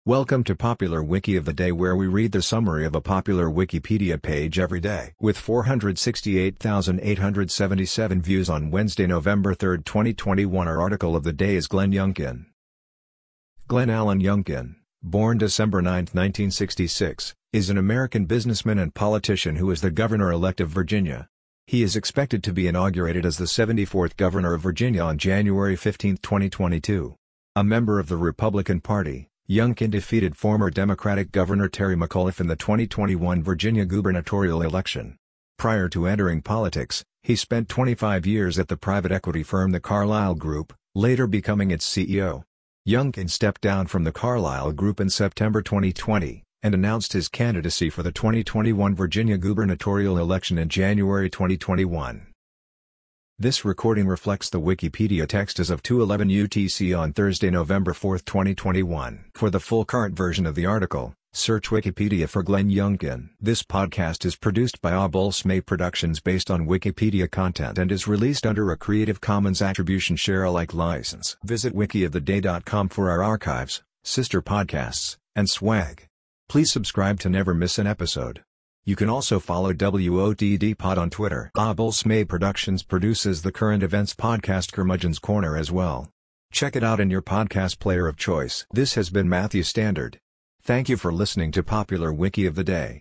Welcome to Popular Wiki of the Day, where we read the summary of a popular Wikipedia page every day. With 468,877 views on Wednesday, November 3, 2021, our article of the day is Glenn Youngkin. Glenn Allen Youngkin, born December 9, 1966, is an American businessman and politician who is the governor-elect of Virginia. He is expected to be inaugurated as the 74th governor of Virginia on January 15, 2022. A member of the Republican Party, Youngkin defeated former Democratic Governor Terry McAuliffe in the 2021 Virginia gubernatorial election. Prior to entering politics, he spent 25 years at the private equity firm The Carlyle Group, later becoming its CEO. Youngkin stepped down from the Carlyle Group in September 2020, and announced his candidacy for the 2021 Virginia gubernatorial election in January 2021. This recording reflects the Wikipedia text as of 2:11 UTC on Thursday, November 4, 2021. For the full current version of the article, search Wikipedia for Glenn Youngkin. This podcast is produced by Abol-Smay Productions based on Wikipedia content and is released under a Creative Commons Attribution Share-alike license. Visit wikioftheday.com for our archives, sister podcasts, and swag. Please subscribe to never miss an episode. You can also follow WOTD Pod on Twitter. Abol-Smay Productions produces the current events podcast Curmudgeon's Corner as well. Check it out in your podcast player of choice. This has been Matthew Standard. Thank you for listening to Popular Wiki of the Day.